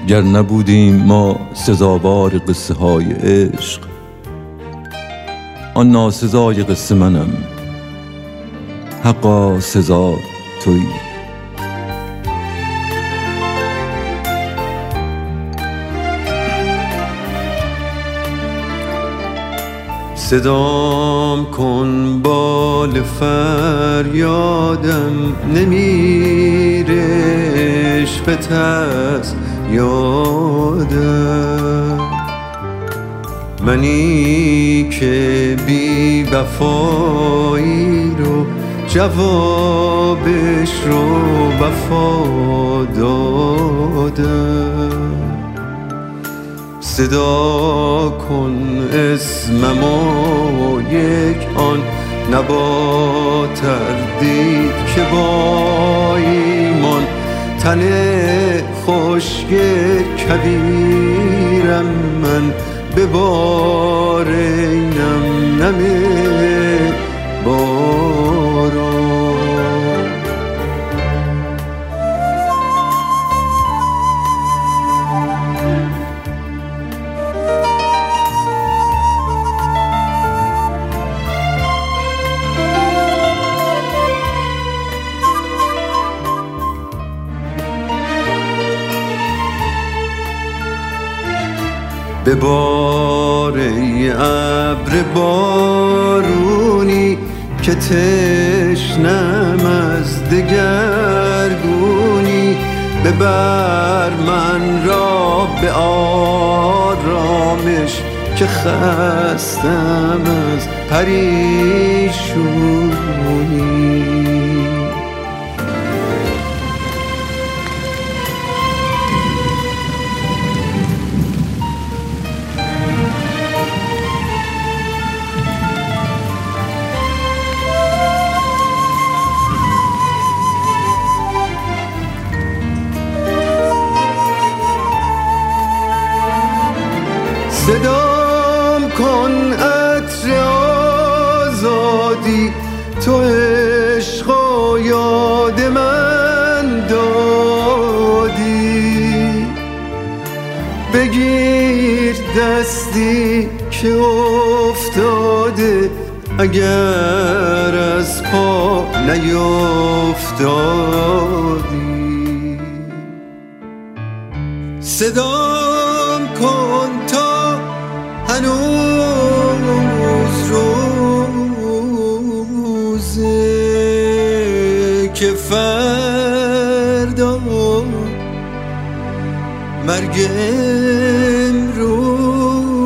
گر نبودیم ما سزاوار قصه های عشق، آن ناسزای قصه منم، حقا سزا تویی. صدام کن بال فریادم، نمیره عشقت از یادم. منی که بی وفایی رو جوابش رو وفا دادم. صدا کن اسمم و یک آن نبا تردید که با ایمان تن خشک کویرم من به بار اینم نمی باران. به بار ای ابر بارونی که تشنم از دگرگونی، ببر من را به آرامش که خستم از پریشونی. صدام کن عطر آزادی، تو عشق و یاد من دادی. بگیر دستی که افتاده اگر از پا نیفتادی. صدام کن تا هنوز روزه که فردا مرگ امروزه.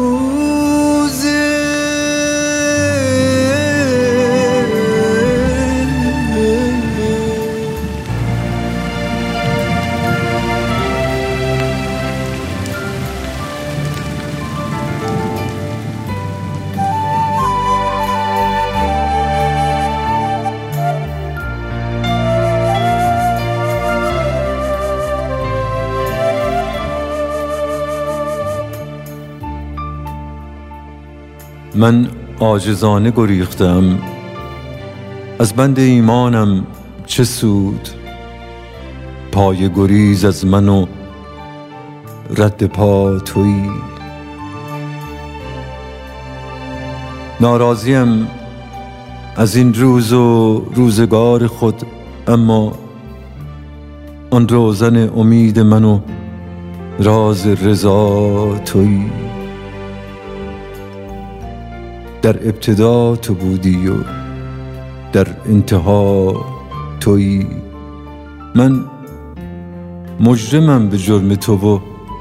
من عاجزانه گریختم از بند ایمانم، چه سود پای گریز از من و رد پا تویی. ناراضیم از این روز و روزگار خود، اما آن روزن امید من و راز رضا تویی. در ابتدا تو بودی و در انتها تویی. من مجرمم به جرم تو و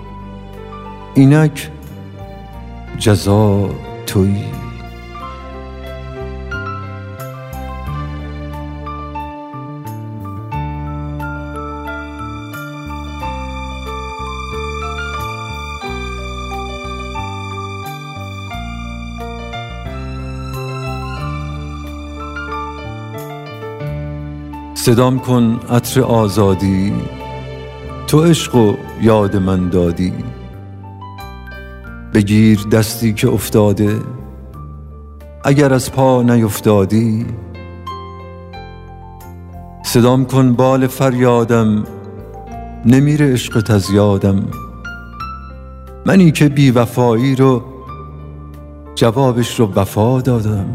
اینک جزا تویی. صدام کن عطر آزادی، تو عشق و یاد من دادی. بگیر دستی که افتاده اگر از پا نیفتادی. صدام کن بال فریادم، نمیره عشقت از یادم، منی که بی وفایی رو جوابش رو وفا دادم.